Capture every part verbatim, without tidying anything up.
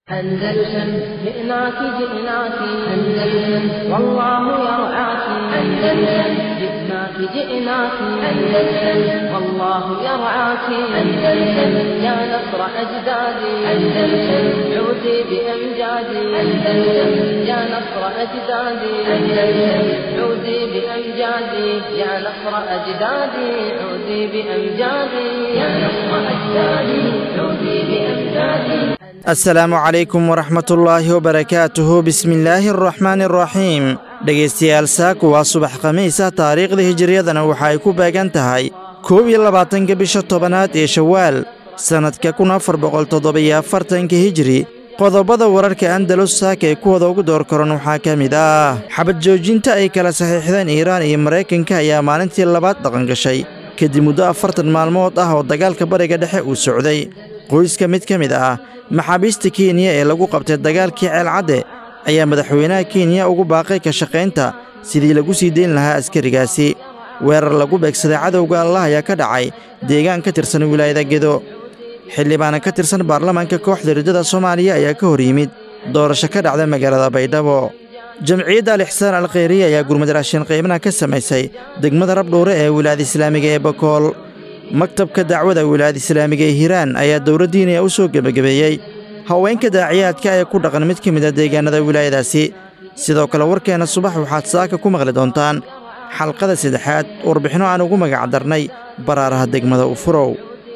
أندلسن جئناك جئناك أندلسن والله يرعاك أندلسن جئناك جئناك أندلسن والله يرعاك أندلسن يا نصر أجدادي أندلسن عودي بأمجادي أندلسن يا نصر أجدادي أندلسن عودي بأمجادي يا نصر أجدادي عودي بأمجادي يا نصر أجدادي عودي بأمجادي. السلام عليكم ورحمة الله وبركاته. بسم الله الرحمن الرحيم. dhegaystayaal saaku waa subax khamiisa taariikhda hijriyadana waxay ku beegan tahay koob iyo labaatanka bisha tobanaad ee shawaal sannadka kun afar boqol toddobiyo afartanka hijri. qodobada wararka andalus saaka ee kuwada ugu door koran waxaa ka mid ah xabad joojinta ay kala saxiixdeen iiraan iyo maraykanka ayaa maalintii labaad dhaqan gashay kadib muddo afartan maalmood ah oo dagaalka bariga dhexe uu socday. qoyska mid ka mid ah maxaabiista kenya ee lagu qabtay dagaalkii ceelcadde ayaa madaxweynaha kenya ugu baaqay ka shaqaynta sidii lagu sii dayn lahaa askarigaasi. weerar lagu beegsaday cadowga allah ayaa ka dhacay deegaan ka tirsan wilaayada gedo. xildhibaana ka tirsan baarlamaanka kooxda riddada soomaaliya ayaa ka hor yimid doorasho ka dhacda magaalada baydhabo. jamciyadda al-ixsaan al-khayriya ayaa gurmad raashin qiimaha ka samaysay degmada rabdhuure ee wilaayada islaamiga ee bakool. maktabka dacwada wilaayada islaamiga ee hiiraan ayaa dowladdiiniya u soo gebagabeeyey haweenka daaciyaadka ee ku dhaqan mid ka mid a deegaanada wilaayadaasi. sidoo kale warkeenna subax waxaad saaka ku maqli doontaan xalqada saddexaad warbixinno aan ugu magac darnay baraaraha degmada ufurow.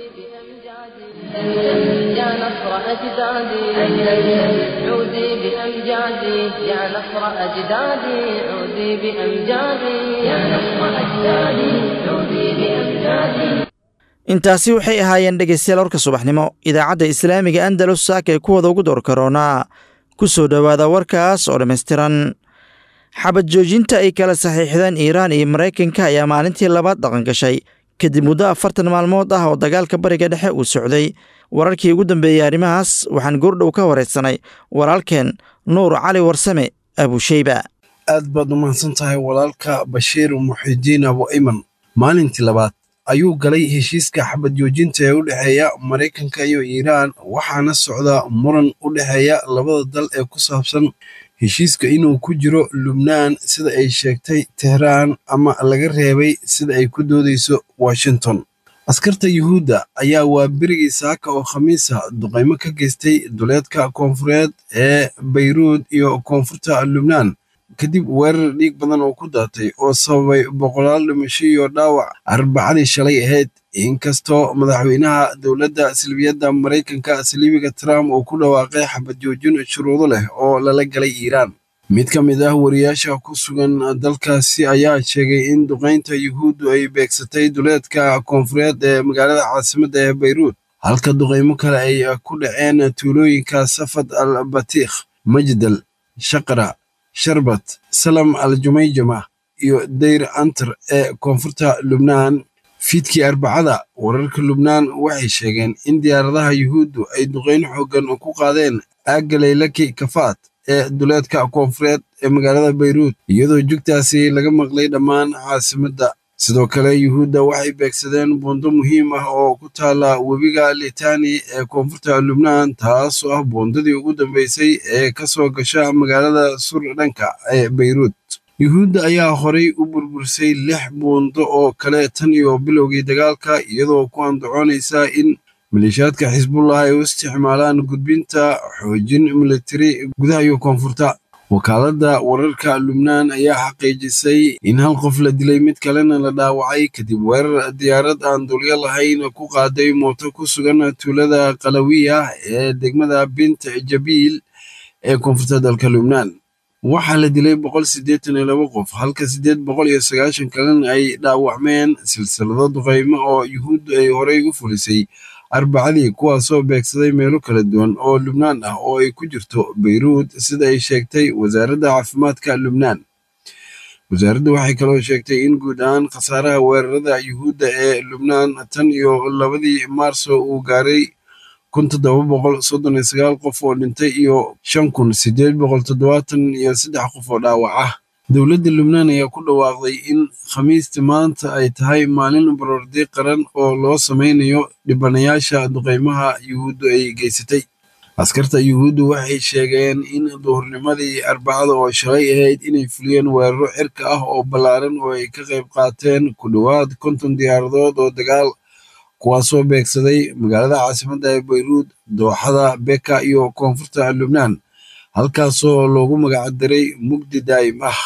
يا نصر أجدادي عودي بأمجادي يا نصر أجدادي عودي بأمجادي يا نصر أجدادي عودي بأمجادي. intaasi waxay ahaayeen dhegaystayaal warka subaxnimo idaacadda islaamiga andalus saaka ee kuwada ugu door karoonaa ku soo dhowaada warkaas oo dhammaystiran. xabad joojinta ay kala saxiixdeen iiraan iyo maraykanka ayaa maalintii labaad dhaqan gashay kadib muddo afartan maalmood ah oo dagaalka bariga dhexe uu socday. wararkii ugu dambeeyey arrimahaas waxaan goordhow ka waraysanay walaalkeen nuur cali warsame abusheyba. aad baad u mahadsan tahay walaalka bashiir muxidiin abu ayman. maalintii labaad ayuu galay heshiiska xabad joojinta ee u dhexeeya maraykanka iyo iiraan, waxaana socda muran u dhexeeya labada dal ee ku saabsan heshiiska inuu ku jiro lubnaan sida ay sheegtay tehraan ama laga reebay sida ay ku doodayso washington. askarta yuhuudda ayaa waa berigii saaka oo khamiisa duqaymo ka geystay duleedka koonfureed ee bayruud iyo koonfurta lubnaan kadib weerar dhiig badan oo ku daatay oo sababay boqolaal dhimasho iyo dhaawac arbacadii shalay ahayd. inkastoo madaxweynaha dowladda salbiyadda maraykanka saliibiga trump uu ku dhawaaqay xabad joojin shuruudo leh oo lala galay iiraan. mid ka mid ah wariyaasha ku sugan dalkaasi ayaa sheegay in duqaynta yuhuuddu ay beegsatay duleedka koonfureed ee magaalada caasimadda ee bayruud, halka duqaymo kale ay ku dhaceen tuulooyinka safad al batiikh, majdal, shaqra, sharbat, salam al jumayjama iyo dayr antar ee koonfurta lubnaan. fiidkii arbacada wararka lubnaan waxay sheegeen in diyaaradaha yuhuuddu ay duqayn xooggan ku qaadeen aagga laylaki kafaat ee duleedka koonfureed ee magaalada bayruud, iyadoo jugtaasi laga maqlay dhammaan caasimadda. sidoo kale yuhuudda waxay beegsadeen buundo muhiim ah oo ku taala webiga litani ee koonfurta lubnaan, taasoo ah buundadii ugu dambeysay ee ka soo gasha magaalada sur dhanka ee bayruud. yuhuudda ayaa horay u burbursay lix buundo oo kale tan iyo bilowgii dagaalka, iyadoo ku andacoonaysa in maleeshiyaadka xisbullah ay u isticmaalaan gudbinta xoojin militari gudaha iyo koonfurta. wakaaladda wararka lubnaan ayaa xaqiijisay in hal qof la dilay mid kalena la dhaawacay kadib weerar diyaarad aan dulyo lahayn ku qaaday mooto ku sugan tuulada qalawiya ee degmada bint jabiil ee koonfurta dalka lubnaan. waxaa la dilay boqol siddeetan iyo laba qof halka siddeed boqol iyo sagaashan kalena ay dhaawacmeen silsilado duqaymo oo yuhuuddu ay horay u fulisay arbacadii, kuwaasoo beegsaday meelo kala duwan oo lubnaan ah oo ay ku jirto bayruud sida ay sheegtay wasaaradda caafimaadka lubnaan. wasaaraddu waxay kaloo sheegtay in guud ahaan khasaaraha weerarada yuhuudda ee lubnaan tan iyo labadii maarso uu gaaray kun toddoba boqol soddon iyo sagaal qof oo dhintay iyo shan kun siddeed boqol toddobaatan iyo saddex qof oo dhaawac ah. dowladda lubnaan ayaa ku dhawaaqday in khamiista maanta ay tahay maalin baroordiiq qaran oo loo samaynayo dhibanayaasha duqaymaha yuhuuddu ay geysatay. askarta yuhuuddu waxay sheegeen in duhurnimadii arbacada oo shalay ahayd inay fuliyeen weeraro cirka ah oo ballaaran oo ay ka qayb qaateen ku dhowaad konton diyaaradood oo dagaal kuwaasoo beegsaday magaalada caasimadda ee bayruud dooxada beka iyo koonfurta lubnaan halkaasoo loogu magacdaray mugdi daa'im ah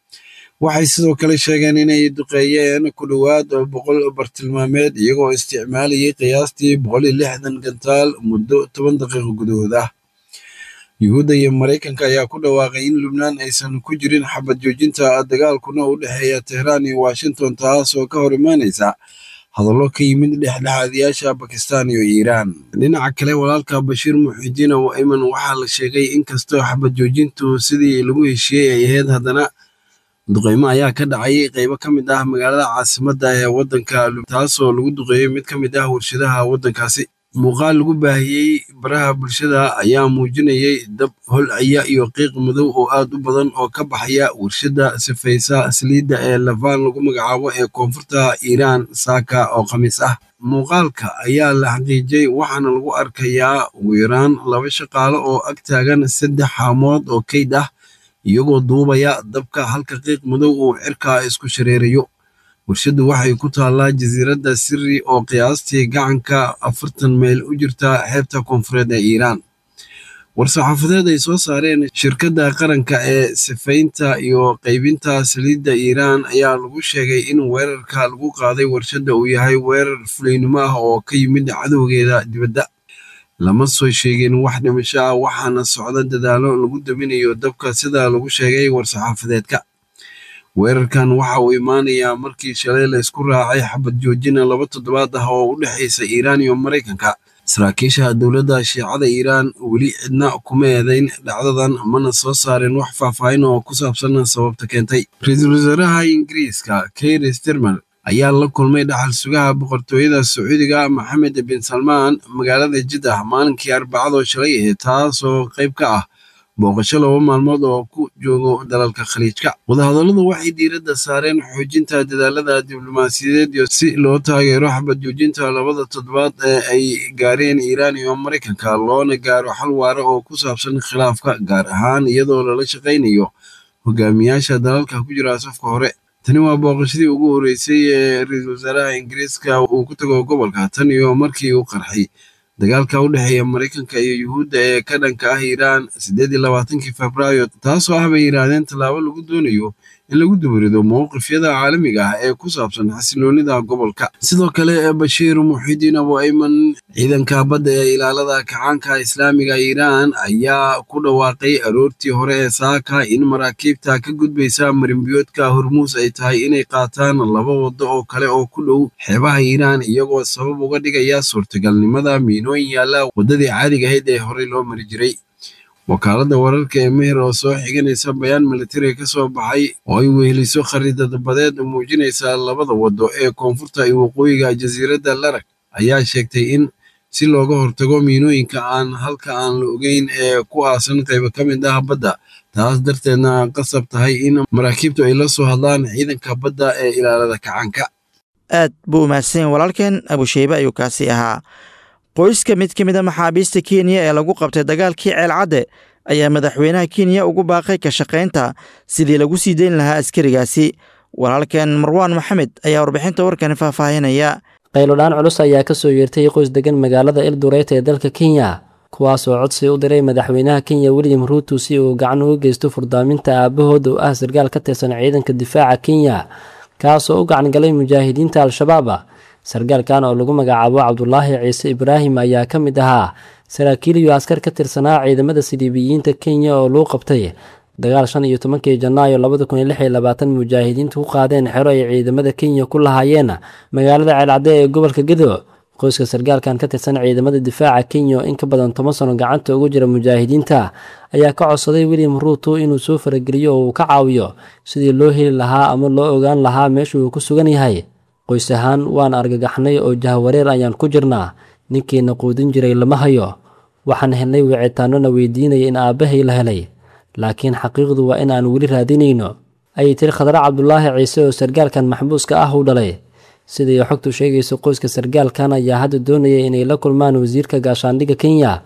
waxay sidoo kale sheegeen inay duqeeyeen ku dhowaad boqol bartilmaameed iyagoo isticmaalayay qiyaastii boqol iyo lixdan gantaal muddo toban daqiiqo gudahood ah yuhuudda iyo maraykanka ayaa ku dhawaaqay in lubnaan aysan ku jirin xabad joojinta dagaalkuna u dhexeeya tehraan iyo washington taas oo ka hor imaanaysa hadallo ka yimid dhexdhexaadiyaasha bakistaan iyo iiraan dhinaca kale walaalka bashiir muxidiin oo ayman waxaa la sheegay in kastoo xabad joojintu sidii lagu heshiiyey ay ahayd haddana duqeymo ayaa ka dhacay qaybo ka mid ah magaalada caasimadda ee waddanka taasoo lagu duqeeyey mid ka mid ah warshadaha waddankaasi muuqaal lagu baahiyey baraha bulshada ayaa muujinayay dab holcaya iyo qiiq madow oo aad u badan oo ka baxaya warshadda sifaysa saliidda ee lavaan lagu magacaabo ee koonfurta iiraan saaka oo khamiis ah muuqaalka ayaa la xaqiijiyey waxaana lagu arkayaa ugu yaraan laba shaqaale oo ag taagan saddex haamood oo kayd ah iyagoo duubaya dabka halka qiiq madow uu cirka isku shareerayo warshaddu waxay ku taallaa jasiiradda siri oo qiyaastii gacanka afartan mayl u jirta xeebta koonfureed ee iiraan war-saxaafadeed ay soo saareen shirkadda qaranka ee sifaynta iyo qaybinta saliidda iiraan ayaa lagu sheegay in weerarka lagu qaaday warshadda uu yahay weerar fulaynimo ah oo ka yimid cadowgeeda dibadda lama soo sheegin wax dhimasho ah waxaana socda dadaalo lagu daminayo dabka sida lagu sheegay war-saxaafadeedka weerarkan waxa uu imaanayaa markii shalay la isku raacay xabad joojina laba toddobaad ah oo u dhexaysa iiraan iyo maraykanka saraakiisha dowladda shiicada iiraan weli cidna kuma eedayn dhacdadan mana soo saareen wax faahfaahin oo ku saabsan sababta keentay ra-iisul wasaaraha ingiriiska keir starmer ayaa la kulmay dhaxal sugaha boqortooyada sacuudiga maxamed bin salmaan magaalada jiddah maalinkii arbacado shalay ahayd taasoo qayb ka ah booqasho laba maalmood oo ku joogo dalalka khaliijka wadahadalladu waxay diiradda saareen xoojinta dadaalada diblomaasiyadeed iyo si loo taageero xabad joojinta labada toddobaad ee ay gaareen iiraan iyo maraykanka loona gaaro xal waara oo ku saabsan khilaafka gaar ahaan iyadoo lala shaqaynayo hogaamiyaasha dalalka ku jira safka hore tani waa booqashadii ugu horreysay ee ra-iisul wasaaraha ingiriiska uu ku tago gobolka tan iyo markii uu qarxay dagaalka u dhexeeya maraykanka iyo yuhuudda ee ka dhanka ah iiraan siddeed iyo labaatankii febraayo taasoo ah bay yidhaahdeen tallaabo lagu doonayo in lagu dubarido mowqifyada caalamiga ah ee ku saabsan xasiloonida gobolka sidoo kale bashiir muxidiin abu ayman ciidanka badda ee ilaalada kacaanka islaamiga iiraan ayaa ku dhawaaqay aroortii hore ee saaka in maraakiibta ka gudbaysa marinbiyoodka hormuus ay tahay inay qaataan laba waddo oo kale oo ku dhow xeebaha iiraan iyagoo sabab uga dhigaya suurtagalnimada miinooyin yaalla waddadii caadiga ahayd ee horey loo mari jiray wakaaladda wararka ee meher oo soo xiganaysa bayaan militari ka soo baxay oo ay weheliso khariidad badeed muujinaysa labada waddo ee koonfurta iyo waqooyiga jasiiradda larag ayaa sheegtay in si looga hortago miinooyinka aan halka aan la ogeyn ee ku aasan qaybo ka mid ah badda taas darteedna qasab tahay in maraakiibtu ay la soo hadlaan ciidanka badda ee ilaalada kacaanka aad buu umahadsan walaalkeen abusheybe ayuu kaasi ahaa qoyska mid ka mid a maxaabiista kenya ee lagu qabtay dagaalkii ceelcadde ayaa madaxweynaha kenya ugu baaqay ka shaqaynta sidii lagu sii dayn lahaa askarigaasi walaalkeen marwaan maxamed ayaa warbixinta warkani faahfaahinaya qaylodhaan culus ayaa ka soo yeertay qoys degan magaalada eldoret ee dalka kenya kuwaas oo codsi u diray madaxweynaha kenya william ruuto si uu gacan uga geysto furdaaminta aabahood oo ah sarkaal ka tirsan ciidanka difaaca kenya kaasoo u gacan galay mujaahidiinta al-shabaab sarkaalkan oo lagu magacaabo cabdulaahi ciise ibraahim ayaa ka mid ahaa saraakiil iyo askar ka tirsanaa ciidamada siliibiyiinta kenya oo lagu qabtay dagaal shan iyo tobankii janaayo labada kun iyo lix iyo labaatan mujaahidiinta ku qaadeen xero ay ciidamada kenya ku lahaayeen magaalada ceelcadde ee gobolka gedo qoyska sarkaalkan ka tirsan ciidamada difaaca kenya oo in ka badan toban sano gacanta ugu jira mujaahidiinta ayaa ka codsaday william ruuto inuu soo farageliyo oo uu ka caawiyo sidii loo heli lahaa ama loo ogaan lahaa meesha uu ku sugan yahay qoys ahaan waan argagaxnay oo jahawareer ayaan ku jirnaa ninkiina quudin jiray lama hayo waxaan helnay wicitaanona weydiinaya in aabbahay la helay laakiin xaqiiqdu waa in aan weli raadinayno ayay tiri khadra cabdulaahi ciise oo sarkaalkan maxbuuska ah u dhalay sidai xogtu sheegayso qoyska sarkaalkan ayaa hadda doonaya inay la kulmaan wasiirka gaashaandhigga kenya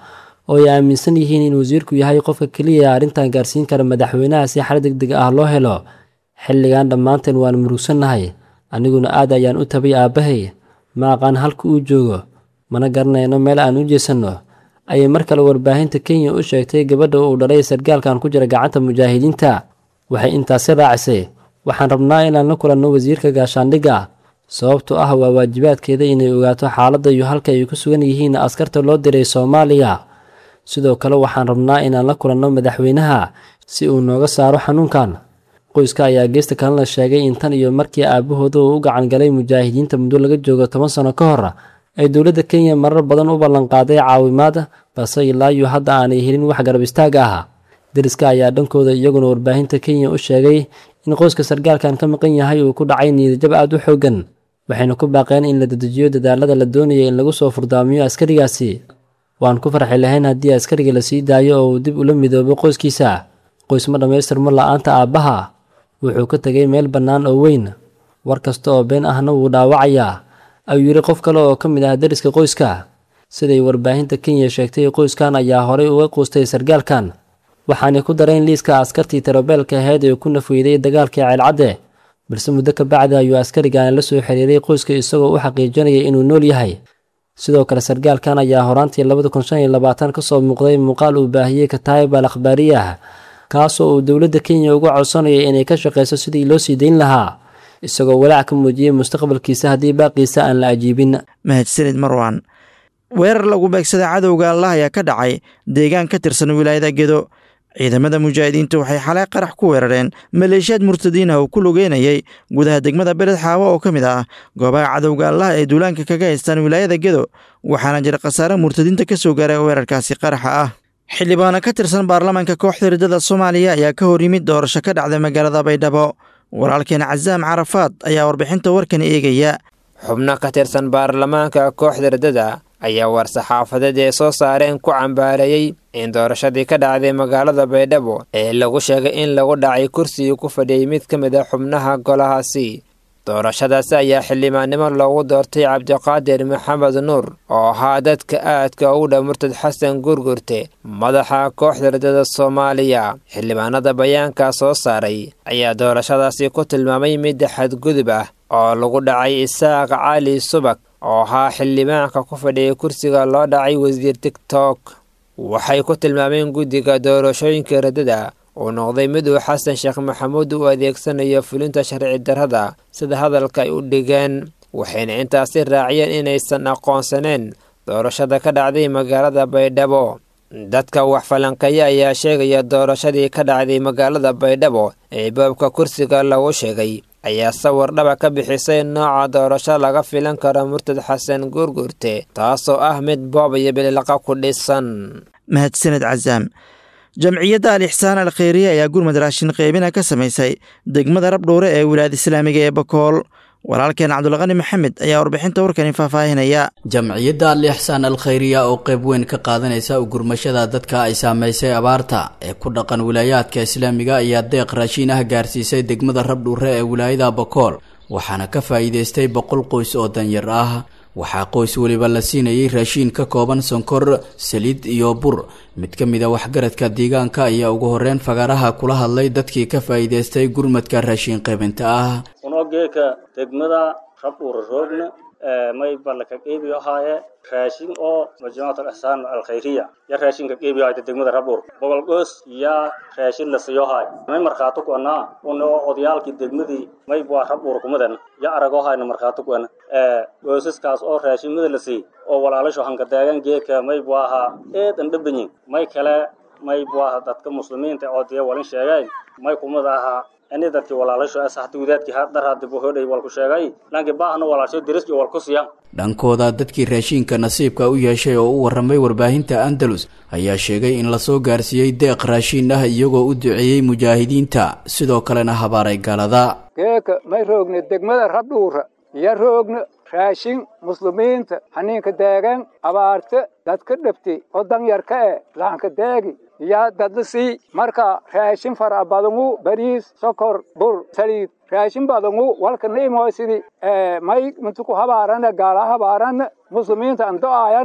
oo ay aaminsan yihiin in wasiirku yahay qofka keliya ee arrintan gaarsiin kara madaxweynaha si xal degdeg ah loo helo. xilligan dhammaanteen waan murugsannahay, aniguna aad ayaan u tabay aabbahay, ma aqaan halka uu joogo, mana garanayno meel aan u jeesanno, ayay mar kale warbaahinta Kenya u sheegtay gabadha uu dhalay sargaalkan ku jira gacanta mujaahidiinta. Waxay intaasi raacisay, waxaan rabnaa inaan la kulanno wasiirka gaashaandhigga, sababtoo ah waa waajibaadkeeda inay ogaato xaaladda iyo halka ay ku sugan yihiin askarta loo diray Soomaaliya. sidoo kale waxaan rabnaa inaan la kulanno madaxweynaha si uu nooga saaro xanuunkan. qoyska ayaa geesta kalena sheegay in tan iyo markii aabahooda uu u gacan galay mujaahidiinta muddo laga joogo toban sano ka hor ay dowladda Kenya marar badan u ballan qaaday caawimaad, balse ilaa iyo hadda aanay helin wax garab istaag ah. deriska ayaa dhankooda iyaguna warbaahinta Kenya u sheegay in qoyska sargaalkan ka maqan yahay uu ku dhacay niyad-jab aad u xooggan, waxayna ku baaqeen in la dedejiyo dadaalada la doonaya in lagu soo furdaamiyo askarigaasi. waan ku farxi lahayn haddii askariga la sii daayo oo uu dib ula midoobo qoyskiisa. qoys ma dhammaystirmo la'aanta aabbaha, wuxuu ka tegay meel bannaan oo weyn, war kasta oo been ahna wuu dhaawacayaa, ayuu yidhi qof kale oo ka mid ah deriska qoyska. siday warbaahinta Kenya sheegtay, qoyskan ayaa horay uga quustay sargaalkan, waxaanay ku dareen liiska askartii tirabeelka ahayd ee ku nafweyday dagaalkii ceelcadde, balse muddo ka bacdi ayuu askarigan la soo xiriiray qoyska isagoo u xaqiijinaya inuu nool yahay. sidoo kale sargaalkan ayaa horaantii labada kun shan iyo labaatan ka soo muuqday muuqaal uu baahiyey Kataib al-Akhbaariyah, kaasoo uu dowladda Kenya uga codsanaya inay ka shaqeyso sidii loo sii dayn lahaa, isagoo walaac ka muujiyey mustaqbalkiisa haddii baaqiisa aan la ajiibin. mahadsanid Marwan. weerar lagu beegsaday cadowga Allah ayaa ka dhacay deegaan ka tirsan wilaayada Gedo. ciidamada mujaahidiintu waxay xalay qarax ku weerareen maleeshiyaad murtadiin ah oo ku lugeynayay gudaha degmada Beled Xaawo oo ka mid ah goobaha cadowga Allah ee duulaanka kaga haystaan wilaayada Gedo, waxaana jira khasaare murtadiinta ka soo gaaray weerarkaasi qaraxa ah. xildhibaano ka tirsan baarlamaanka kooxda ridada Soomaaliya ayaa ka hor yimid doorasho ka dhacday magaalada Baydhabo. walaalkeen Cazaam Carafaad ayaa warbixinta warkan eegaya. xubno ka tirsan baarlamaanka kooxda ridada ayaa war-saxaafadeed ee soo saareen ku cambaareeyey in doorashadii ka dhacday magaalada Baydhabo ee lagu sheegay in lagu dhacay kursigii ku fadhiyey mid ka mid ah xubnaha golahaasi. doorashadaasi ayaa xildhibaannimo loogu doortay Cabdiqaadir Maxamed Nuur oo ahaa dadka aadka ugu dhow Murtad Xasan Gurgurte, madaxa kooxda ridada Soomaaliya. xildhibaanada bayaanka soo saaray ayaa doorashadaasi ku tilmaamay mid xadgudub ah oo lagu dhacay Isaaq Cali Subak oo ahaa xildhibaanka ku fadhiyay kursiga loo dhacay wasiir TikTok. waxay ku tilmaameen guddiga doorashooyinka ridada uu noqday mid uu Xasan Sheekh Maxamuud u adeegsanayo fulinta sharci darrada sida hadalka ay u dhigeen, waxayna intaasi raaciyeen inaysan aqoonsaneen doorashada ka dhacday magaalada Baydhabo. dadka wax falanqeeya ayaa sheegaya doorashadii ka dhacday magaalada Baydhabo ee baabka kursiga lagu sheegay ayaa sawir dhaba ka bixisay nooca doorasho laga filan karo Murtad Xasan Gurgurte, taasoo ah mid boob iyo bililaqa ku dhisan. mahadsanid Cazaam. jamciyadda al-Ixsaan al-Khayriya ayaa gurmad raashin qaybina ka samaysay degmada Rabdhuure ee wilaayada Islaamiga ee Bakool. walaalkeen Cabdulqani Maxamed ayaa warbixinta warkani faahfaahinaya. jamciyadda al-Ixsaan al-Khayriya oo qayb weyn ka qaadanaysa u gurmashada dadka ay saameysay abaarta ee ku dhaqan wilaayaadka Islaamiga ayaa deeq raashin ah gaarsiisay degmada Rabdhuure ee wilaayada Bakool, waxaana ka faa'iideystay boqol qoys oo danyar ah. waxaa qoys waliba la siinayay raashin ka kooban sonkor, saliid iyo bur. mid ka mid a waxgaradka deegaanka ayaa ugu horreyn fagaaraha kula hadlay dadkii ka faa'iideystay gurmadka raashin qaybinta ah. unogeeka degmada Rabdhuure roogna may balka qeybiyo haaye raashin oo majmuucada al-Ixsaan al-Khayriya ya raashin ka qeybiyo ay degmada Rabdhuure boqol qoys ya raashin la siiyo haay may marxaato ku ana oo odayaalkii degmadii may baa Rabdhuure kumadan ya arago hayna marxaato ku ana ee qoysaskaas oo raashinada la sii oo walaalasho hanka daagan geeka may baa ee dandabani may kale may baa dadka muslimiinta oo diya walin sheegay may kumadaha ani dadkii walaalasho asxaabtigoodkii hadara dib u horay wal ku sheegay laakiin baahna walaalasho diris iyo wal ku siiyaan. dhankooda dadkii raashinka nasiibka u yeeshay oo u waramay warbaahinta Andalus ayaa sheegay in la soo gaarsiiyay deeq raashin ah iyagoo u duceeyay mujaahidiinta, sidoo kalena habaaray galada. geeka may roogna degmada Rabdhuure ya roogna raashin muslimiinta haniinka daagan abaarta dadka dhabtay oo danyarka ee laanka daagi ya dadlasi marka raashin fara badanu bariis, sokor, bur, saliid raashin badanu walka neemoosidi ee may intu ku habaarana gaala habaarana muslimiinta ando ayan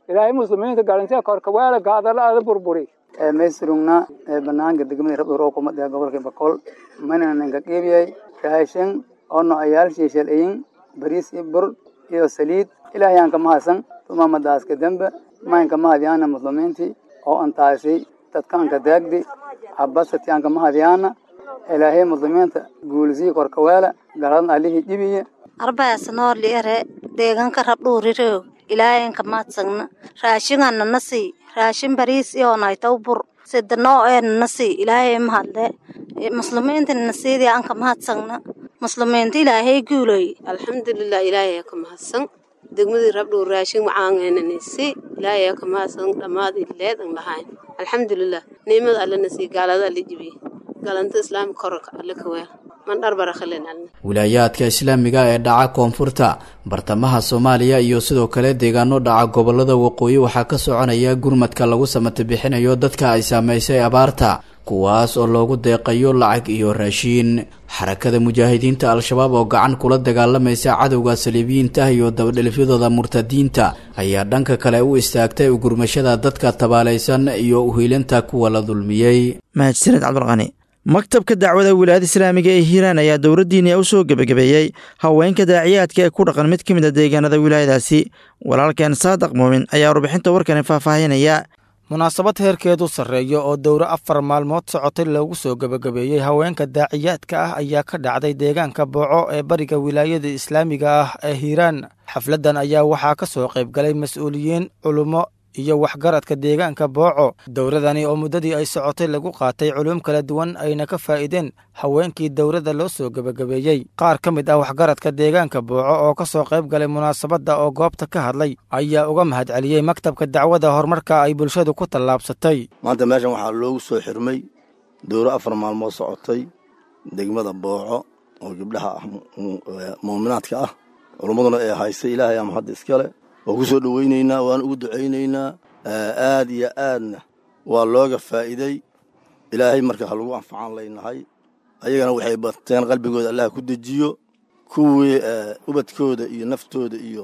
ilaahay muslimiinta galantiya korka weela gaadala ada burburi meesrugna banaanka degmada rabdhuur oo kuma gobolka Bakool mana ninka qeybiyay raashin oo noocyal sheeshayn bariis iyo bur iyo saliid ilaahay aan ka mahadsan tuma madaaska dambe maanka mahadiyana muslimiinti oo antaasi dadkan ka daagdi habasati aan ka mahadiyana ilaahay muslimiinta guulsii korka weela garan alihi dibiye arbaas noor liire deegaanka rabdhuuriro ilaahay aan ka mahadsan raashin aan nasi raashin bariis iyo naaytaw bur sidno ee nasi ilaahay mahadle muslimiinta nasiidi aan ka mahadsan muslimiinta ilaahay guulay alxamdulillah ilaahay ka mahadsan degmadii rabdhuur raashin macaaneenisi ilaahay ka mahadsan dhamaad ileedan lahayn alxamdulillah neemada alla nasi gaalada la jibi galanta islaam korka alla ka weer man darbara khaleen wilaayaadka islaamiga ee dhaca koonfurta bartamaha Soomaaliya iyo sidoo kale deegaano dhaca gobolada waqooyi waxaa ka soconaya gurmadka lagu samata bixinayo dadka ay saameysay abaarta kuwaas oo loogu deeqayo lacag iyo raashin xarakada mujaahidiinta al-shabaab oo gacan kula dagaalamaysa cadawga saliibiyiinta iyo dabadhelifyadooda murtadiinta ayaa dhanka kale u istaagtay u gurmashada dadka tabaalaysan iyo u hiilinta kuwa la dulmiyay mahadsanid cabdulqani maktabka dacwada wilaayada islaamiga ee hiiraan ayaa dowladdiina u soo gebagabeeyey haweenka daaciyaadka ee ku dhaqan mid ka mid a deegaanada wilaayadaasi walaalkeen saadaq muumin ayaa warbixinta warkani faahfaahinaya munaasabad heerkeedu sarreeyo oo dowro afar maalmood socotay loogu soo gebagabeeyey haweenka daaciyaadka ah ayaa ka dhacday deegaanka booco ee bariga wilaayada islaamiga ah ee hiiraan xafladdan ayaa waxaa ka soo qayb galay mas-uuliyiin culummo iyo waxgaradka deegaanka booco dowradani oo muddadii ay socotay lagu qaatay culum kala duwan ayna ka faa'iideen haweenkii dowladda loo soo gebagabeeyey qaar ka mid ah waxgaradka deegaanka booco oo ka soo qayb galay munaasabadda oo goobta ka hadlay ayaa uga mahadceliyey maktabka dacwada horumarka ay bulshadu ku tallaabsatay maanta meeshan waxaa loogu soo xirmay dowro afar maalmood socotay degmada booco oo gabdhaha muuminaadka ah culummaduna ee haystay ilaahay ama hadda iskale waa ku soo dhowaynaynaa waan ugu ducaynaynaa aad iyo aadna waa looga faa'iiday ilaahay marka ha lagu anfacaan laynahay ayagana waxay bateen qalbigooda allah ku dejiyo kuwii ubadkooda iyo naftooda iyo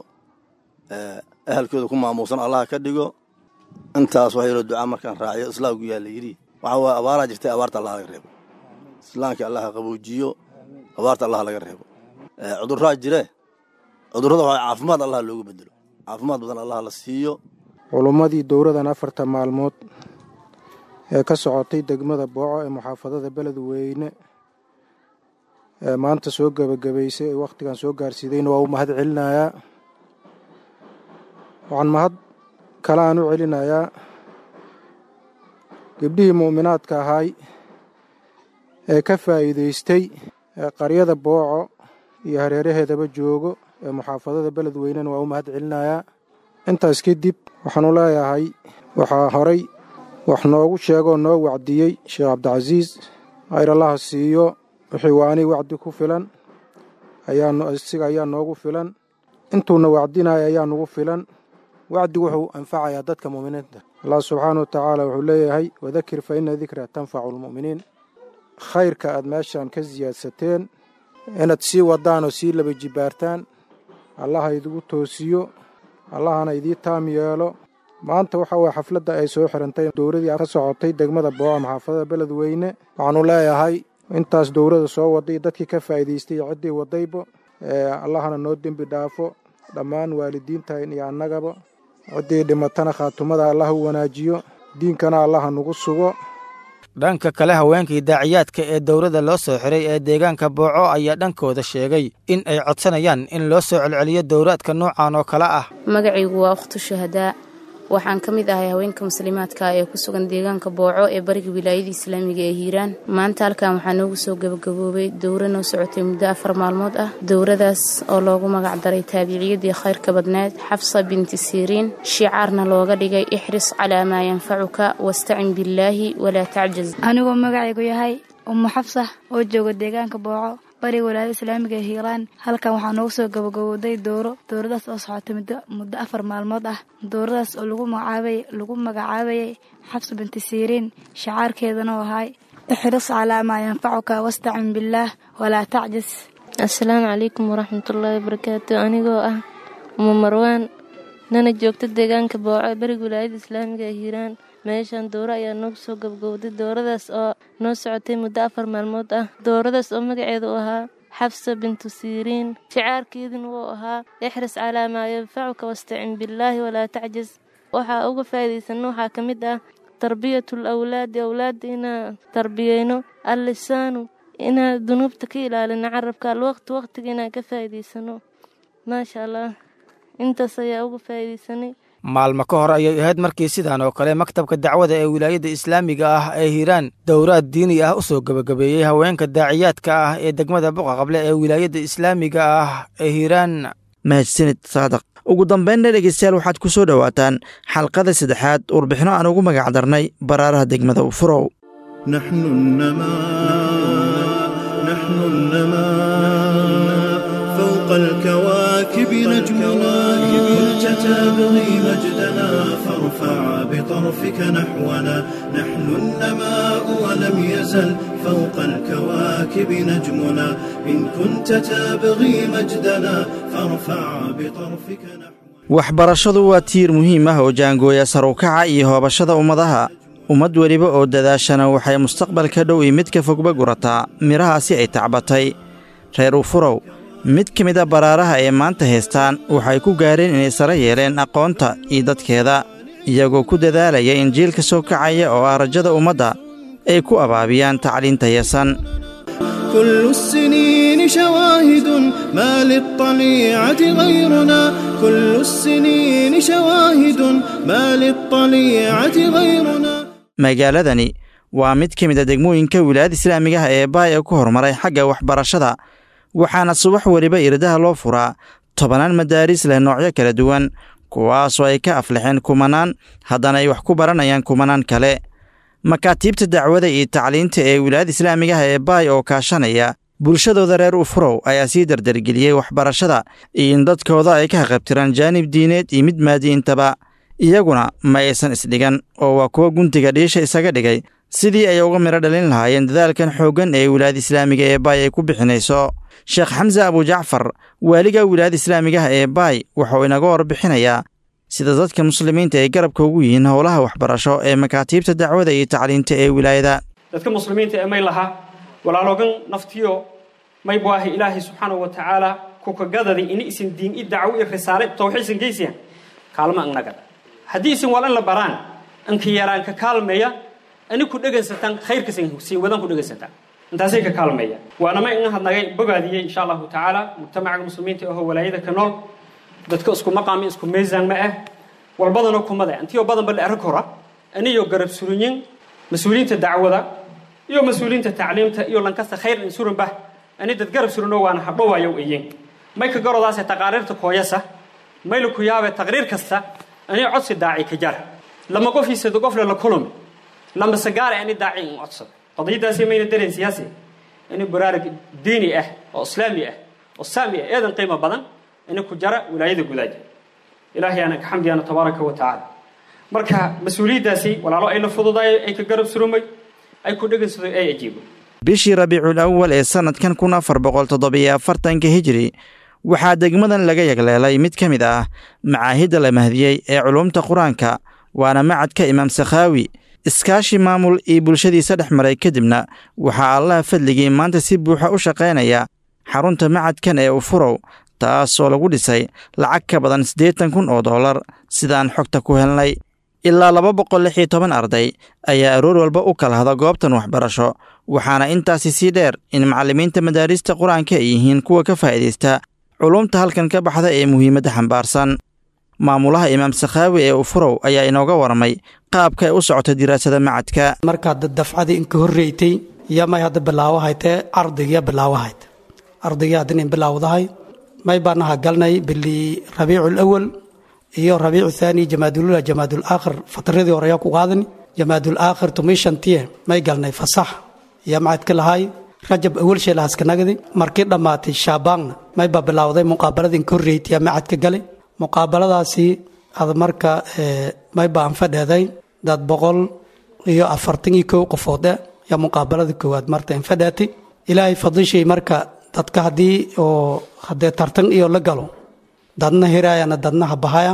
ahalkooda ku maamuusan allah ka dhigo intaas waxay la ducaa markaan raaciyo islaamku yaa la yidhi waxa waa abaaraa jirtay abaarta allah laga reebo islaamka allah qaboojiyo abaarta allah laga reebo cudurraa jire cudurrada waxaa caafimaad allah loogu bedelo caafimaad badan allah la siiyo culummadii dowradan afarta maalmood ee ka socotay degmada booco ee muxaafadada beledweyne ee maanta soo gebagabaysay ee wakhtigan soo gaarsiidayna waa u mahad celinayaa waxaan mahad kale aan u celinayaa gabdhihii mu'minaadka ahaay ee ka faa'iidaystay ee qaryada booco iyo hareeraheedaba joogo ee muxaafadada beledweynena waa u mahad celinayaa intaas kadib waxaanu leeyahay waxaa horay wax noogu sheegoo noo wacdiyey sheekh cabdicasiis khayr allaha siiyo wixii waani wacdi ku filan ayaa isiga ayaa noogu filan intuuna wacdinaya ayaa nugu filan wacdi wuxuu anfacayaa dadka mu'miniinta allah subxaana wa tacaala wuxuu leeyahay wadakir fa ina dikra tanfacu lmu'miniin khayrka aad meeshaan ka siyaadsateen inaad sii wadaan oo sii laba jibaartaan allaha idigu toosiyo allahana idii taam yeelo maanta waxa weye xafladda ay soo xirantay dowradii ka socotay degmada booca maxaafadada beledweyne waxaanu leeyahay intaas dowladda soo waday dadkii ka faa'iidaystay iyo ciddii wadayba allahana noo dembi dhaafo dhammaan waalidiintayn iyo annagaba ciddii dhimatana khaatumada allah u wanaajiyo diinkana allaha nagu sugo dhanka kale haweenkii daaciyaadka ee dowladda loo soo xiray ee deegaanka booco ayaa dhankooda sheegay in ay codsanayaan in loo soo celceliyo dowraadka noocan oo kale ah magacaygu waa ukhtu shahadaa waxaan ka mid ahay haweenka muslimaadka ee ku sugan deegaanka booco ee bariga wilaayada islaamiga ee hiiraan maanta halkan waxaa noogu soo gabagaboobay dowra noo socotay muddo afar maalmood ah dowradaas oo loogu magac daray taabiciyadii khayrka badneed xafsa binti siriin shicaarna looga dhigay ixris calaa maa yanfacuka wastacin billaahi walaa tacjaz anigoo magacaygu yahay ummu xafsa oo jooga deegaanka booco bariga wilaayada islaamiga ee hiiraan halkan waxaa noogu soo gabagabowday dowro dowradaas oo socotay muddo muddo afar maalmood ah dowradaas oo lagu magacaabay lagu magacaabayay xabsa binti siriin shacaarkeedana oo ahay ixris calaa maa yanfacuka wastacin billaah walaa tacjaz assalaamu calaykum waraxmatullaahi wabarakaatu anigoo ah umu marwaan nana joogta deegaanka booco ee bariga wilaayada islaamiga ee hiiraan. meeshaan dooro ayaa noogu soo gabgowday dooradaas oo noo socotay muddo afar maalmood ah. dooradaas oo magaceedu u ahaa xafsa bintu siiriin, shicaarkeeduna wuu ahaa ixris calaa maa yanfacuka wastacin billaahi walaa tacjaz. waxaa uga faa'iidaysanno waxaa ka mid ah tarbiyatul awlaadi, awlaadda inaan tarbiyeyno, allisaanu inaan dunuubta ka ilaalino, carabka alwaqti waqtiga inaan ka faa'iidaysano. maasha allah, intaas ayaa uga faa'iidaysanay. maalmo ka hor ayay ahayd markii sidaan oo kale maktabka dacwada ee wilaayada islaamiga ah ee hiiraan dowraad diini ah u soo gebagabeeyey haweenka daaciyaadka ah ee degmada buqaqable ee wilaayada islaamiga ah ee hiiraan. mahadsanid saadaq. ugu dambaynna dhegeystayaal waxaad ku soo dhowaataan xalqada saddexaad warbixino aan ugu magac darnay baraaraha degmada ufurow. naxnu namaa naxnu namaa فوق الكواكب نجمنا كنت تبغي مجدنا فارفع بطرفك نحونا نحن النماء ولم يزل فوق الكواكب نجمنا إن كنت تبغي مجدنا فارفع بطرفك نحونا. waxbarashadu waa tiir muhiim ah oo jaangooya sar u kaca iyo hoobashada ummadaha. ummad weliba oo dadaashana waxay mustaqbalka dhow iyo midka fogba gurataa midhahaasi ay tacbatay. reer ufurow mid ka mid a baraaraha ay maanta haystaan waxay ku gaareen inay sare yeeleen aqoonta iyo dadkeeda, iyagoo ku dadaalaya in jiilka soo kacaya oo ah rajada ummadda ay ku abaabiyaan tacliinta yeesan. كل السنين شواهد ما للطليعة غيرنا كل السنين شواهد ما للطليعة غيرنا. magaaladani waa mid ka mid a degmooyinka wilaayada islaamiga ah ee baay ee ku horumaray xagga waxbarashada, waxaana subax weliba irdaha loo furaa tobanaan madaaris leh noocyo kala duwan, kuwaasoo ay ka aflaxeen kumanaan, haddana ay wax ku baranayaan kumanaan kale. makaatiibta dacwada iyo tacliinta ee wilaayada islaamiga ah ee baay oo kaashanaya bulshadooda reer ufurow ayaa sii dardargeliyey waxbarashada iyo in dadkooda ay ka haqabtiraan jaanib diineed iyo mid maadiintaba. iyaguna ma aysan isdhigan oo waa kuwa guntiga dhiisha isaga dhigay sidii ay uga midho dhalin lahaayeen dadaalkan xooggan ee wilaayada islaamiga ee baay ay ku bixinayso. sheekh xamse abujacfar waaliga wilaayada islaamiga ah ee baay wuxuu inaga warbixinayaa sida dadka muslimiinta ay garabka ugu yihiin howlaha waxbarasho ee makaatiibta dacwada iyo tacliinta ee wilaayada. dadka muslimiinta ee may laha walaaloogan naftiyo may baahi ilaahay subxaanahu wa tacaala ku kagadadi in isin diin i dacwo i risaale tawxiidsan geysiyan kaalma annaga haddii isin walan la baraan anka yaraan ka kaalmeeya ani ku dhegaysataan khayrka sii wadan ku dhegaysataan intaasay ka kaalmeeya waana ma in hadnagay bogaadiyay insha Allah taala mujtamaca muslimiinta oo walaayada ka nool dadka isku maqaami isku meesaan ma ah walbadana kumada antiyo badan bal arag hora aniyo garab surunin mas'uuliyiinta dacwada iyo mas'uuliyiinta tacliimta iyo lankasta khayr in surun bah ani dad garab suruno waana hadhowaayo ayeen may ka garoodaas taqariirta kooyasa may lu ku yaabe taqriir kasta ani codsi daaci ka jar lama qof isoo qof la kulum lama sagaar ani daaci in codso qadiyadaasi mayna dareen siyaasi ani baraarag diini ah oo islaami ah oo saami ah eedan qiimo badan ani ku jara wilaayada gudaaja ilaahay ana ka xamdiyaana tabaaraka wa taala marka mas'uuliyadaasi walaalo ay la fududaay ay ka garab surumay ay ku dhageysadoo ay ajiibo. bishii rabiicul awwal ee sanadkan kun afar boqol toddoba iyo afartanka hijri waxaa degmadan laga yagleelay mid ka mid ah macaahidda la mahdiyey ee culumta qur-aanka, waana macadka imaam sakhaawi. iskaashi maamul iyo bulshadiisa dhex maray kadibna waxaa allaha fadligii maanta si buuxa u shaqaynaya xarunta macadkan ee ufurow, taasoo lagu dhisay lacag ka badan siddeetan kun oo dollar sidaan xogta ku helnay. ilaa laba boqol lix iyo toban arday ayaa aroor walba u kala hada goobtan waxbarasho, waxaana intaasi sii dheer in macallimiinta madaarista qur-aanka ay yihiin kuwa ka faa'iidaysta culumta halkan ka baxda ee muhiimadda xambaarsan. maamulaha imaam sakhaawi ee ufurow ayaa inooga warmay qaabka ay u socota diraasada macadka. markaad dafcadii inka horreeytay iyo may hadda bilaawahaytee ardaygiya bilaawahayd ardaygiya haddin in bilaawdahay may baanaha galnay bili rabiicul awal iyo rabiicu thaani jamaadulula jamaadul aakhir fataradii hore ayaa ku qaadani jamaadul aakhir tumishantiye may galnay fasax iyo macadka lahay rajab awal shay lahaskanagadi markii dhammaatay shaabaanna may baa bilaawday muqaabaladii inka horreeytay yaa macadka galay muqaabaladaasi ad marka may baan fadheeday dad boqol iyo afartan iyo kow qofood yaa muqaabalada koowaad marta in fadhaatay ilaahay fadlishay marka dadka haddii oo haddee tartan iyo la galo dadna hiraayana dadna habahayaan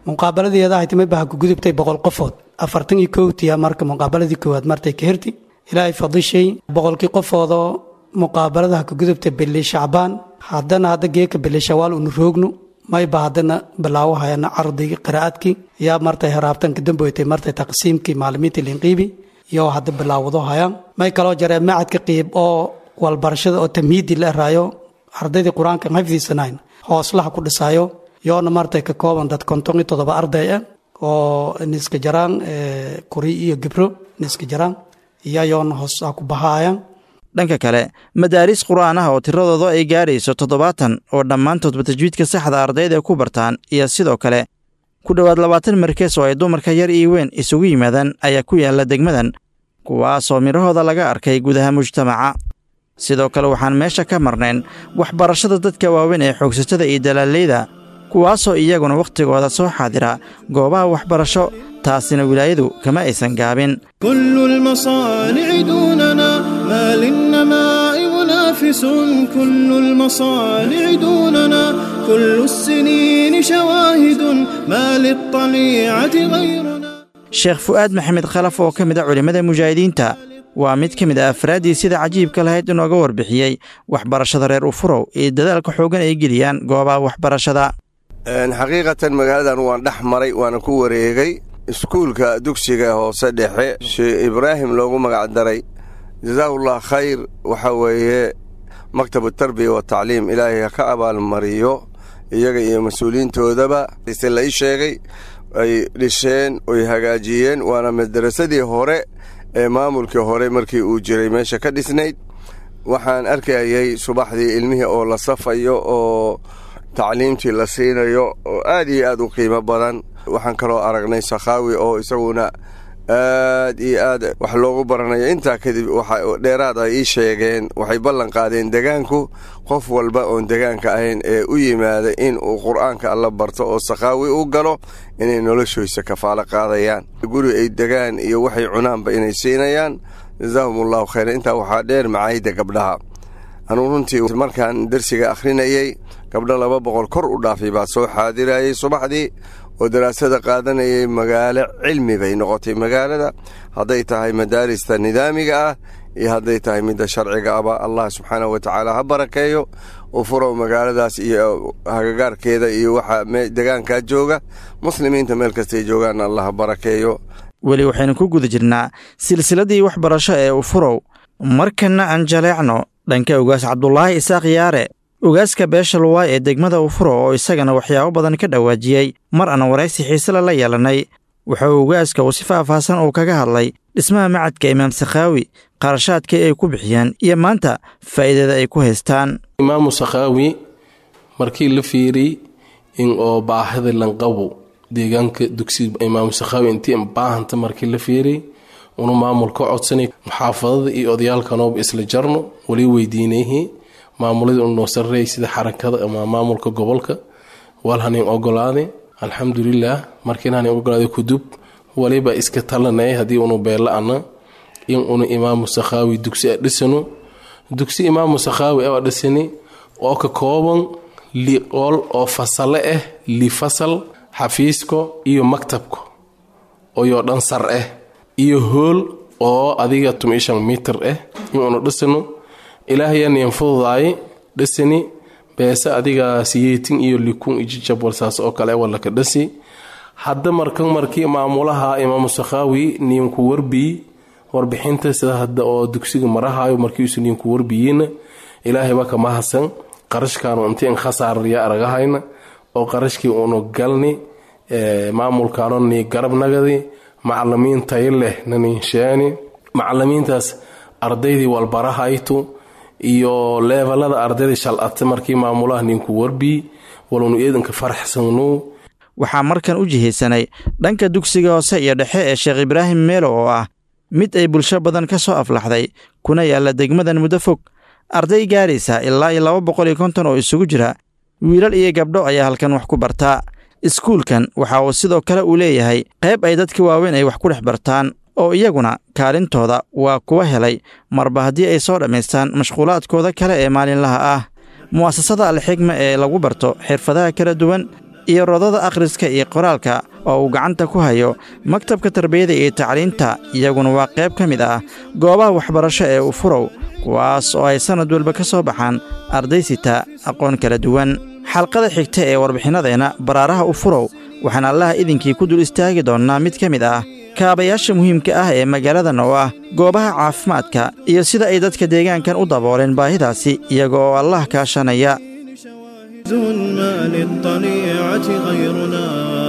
muqaabaladeeda ay timay baa ku gudubtay boqol qofood afartan iyo kowtiya marka muqaabaladii koowaad martay ka hirti ilaahay fadishay boqolkii qofoodoo muqaabaladaha ka gudubtay bili shacbaan haddana hadda geeka bili shawaal unu roogno mayba haddana bilaawahayana cardigii qiraa'adkii yaa martay haraabtanka damboytay martay taqsiimkii maalimiinta linqiibi iyo hadda bilaawado hayaan may kaloo jaree macadka qiib oo walbarashada oo tamhiidi la eraayo ardaydii qur-aanka xifdiisanayn hooslaha ku dhisaayo yoona martay ka kooban dad konton iyo toddoba arday ah oo niska jaraan kuri iyo gibro niska jaraan iyo yoona hoosaha ku bahaayaan dhanka kale madaaris qur'aan ah oo tiradooda ay gaarayso toddobaatan oo dhammaantoodba tajwiidka saxda ardayda ku bartaan iyo sidoo kale ku dhowaad labaatan markees oo ay dumarka yar iyo weyn isugu yimaadaan ayaa ku yaalla degmadan kuwaasoo midhahooda laga arkay gudaha mujtamaca sidoo kale waxaan meesha ka marnayn waxbarashada dadka waaweyn ee xoogsatada iyo dalaaleyda kuwaasoo iyaguna wakhtigooda soo xaadira goobaha waxbarasho taasina wilaayadu kama aysan gaabin كل المصانع دوننا ما للنماء منافس كل المصانع دوننا كل السنين شواهد ما للطليعة غيرنا sheekh fu'aad maxamed khalaf oo ka mid a culimmada mujaahidiinta waa mid ka mid a afraaddii sida cajiibka lahayd inooga warbixiyey waxbarashada reer ufurow iyo dadaalka xooggan ay geliyaan goobaha waxbarashada xaqiiqatan magaaladan waan dhex maray waana ku wareegay iskuulka dugsiga hoose dhexe sheekh ibraahim loogu magac daray jazaahullah khayr waxa weeye maktabu tarbiya wa tacliim ilaahay ha ka abaalmariyo iyaga iyo mas-uuliyiintoodaba se la ii sheegay ay dhisheen oy hagaajiyeen waana madarasadii hore ee maamulkii hore markii uu jiray meesha ka dhisnayd waxaan arkayay subaxdii ilmihii oo la safayo oo tacliimtii la siinayo oo aad iyo aad u qiimo badan waxaan kaloo aragnay sakhaawi oo isaguna aad iyo aad wax loogu baranayo intaa kadib waxa dheeraad ay ii sheegeen waxay ballan qaadeen degaanku qof walba oon degaanka ahayn ee u yimaada in uu qur'aanka alla barto oo sakhaawi u galo inay noloshoysa kafaalo qaadayaan guri ay degaan iyo waxay cunaanba inay siinayaan jazaahumullahu khayra intaa waxaa dheer macaayidda gabdhaha anuu runtii markaan darsiga akhrinayey gabdho laba boqol kor u dhaafay baa soo xaadirayay subaxdii oo daraasada qaadanayay magaalo cilmi bay noqotay magaalada hadday tahay madaarista nidaamiga ah iyo hadday tahay midda sharciga aba allah subxaanahu wa tacaala ha barakeeyo u furow magaaladaas iyo hagagaarkeeda iyo waxa degaankaa jooga muslimiinta meel kastay joogaan allah ha barakeeyo weli waxaynu ku guda jirnaa silsiladdii waxbarasho ee ufurow markanna aan jaleecno dhanka ugaas cabdulaahi isaaq yaare ugaaska beesha luwaay ee degmada ufuro oo isagana waxyaabo badan ka dhawaajiyey mar aan waraysi xiisele la yeelannay wuxuu ugaaska uu si faahfaahsan uu kaga hadlay dhismaha macadka imaam sakhaawi qarashaadkii ay ku bixiyaan iyo maanta faa'iidada ay ku haystaan imaamu sakhaawi markii la fiiriyey in oo baahida lanqabo deegaanka dugsiga imaamu sakhaawi intii baahanta markii la fiiriyey unu maamul ka codsanay muxaafadada iyo odayaalkanooba isla jarno wali weydiinayhi maamulada unoo sarreey sida xarakada ama maamulka gobolka walhanin ogolaade alxamdulilaah markiinhanin ogolaade kudub waliba iska talanay haddii unu beela-ana in unu imaamu sakhaawi dugsi a dhisano dugsi imaamu sakhaawi a dhisani oo ka kooban liqool oo fasale ah li fasal xafiisko iyo maktabka oyoo dhan sar ah iyo hool oo adiga tumishan mitir ah in unu dhisano ilaahayaniyan fududaay dhisani beese adiga siyeetin iyo likun ijijab walsaas oo kale walaka dhasi hadda markan markii maamulaha imaamu sakhaawi ninku warbi warbixinta sida hadda oo dugsiga marahayo markiisu ninku warbiyiina ilaahay baka mahadsan qarashkaanu intiin khasaariya aragahayna oo qarashkii unu galni maamulkaanu ni garabnagadi macalimiin tayo leh naninshaani macalimiintaas ardaydii walbarahaytu iyo leevalada ardayda shalcata markii maamulaha ninku warbi walunu eedanka faraxsanu waxaa markan u jihaysanay dhanka dugsiga hoose iyo dhexe ee sheekh ibraahim meelo oo ah mid ay bulsho badan ka soo aflaxday kuna yaalla degmadan muddo fog arday gaaraysa ilaa iyo laba boqol iyo konton oo isugu jira wiilal iyo gabdho ayaa halkan wax ku bartaa iskuulkan waxa uu sidoo kale uu leeyahay qayb ay dadka waaweyn ay wax ku dhex bartaan oo iyaguna kaalintooda waa kuwa helay marba haddii ay soo dhammaystaan mashquulaadkooda kale ee maalinlaha ah mu'asasada alxigma ee lagu barto xirfadaha kala duwan iyo rodada akhriska iyo qoraalka oo uu gacanta ku hayo maktabka tarbiyada iyo tacliinta iyaguna waa qayb ka mid ah goobaha waxbarasho ee ufurow kuwaas oo ay sannad walba ka soo baxaan arday sita aqoon kala duwan xalqada xigta ee warbixinnadeena baraaraha ufurow waxaan allaha idinkii ku dul istaagi doonnaa mid ka mid ah kaabayaasha muhiimka ah ee magaaladan oo ah goobaha caafimaadka iyo sida ay dadka deegaankan u dabooleen baahidaasi iyaga oo allah kaashanaya ما للطليعة غيرنا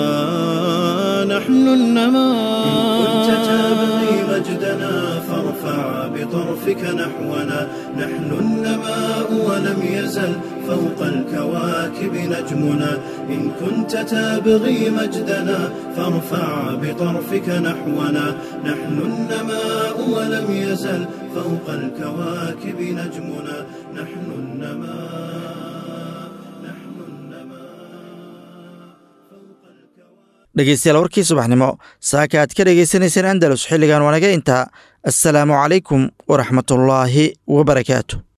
نحن النماء إن كنت تبغي مجدنا فارفع بطرفك نحونا نحن النماء ولم يزل فوق الكواكب نجمنا إن كنت تبغي مجدنا فارفع بطرفك نحونا نحن النماء ولم يزل فوق الكواكب نجمنا نحن النماء dhegaystayaal warkii subaxnimo saaka aad ka dhegaysanayseen andalus xilligan wanaga intaa assalaamu calaykum waraxmatullaahi wabarakaatu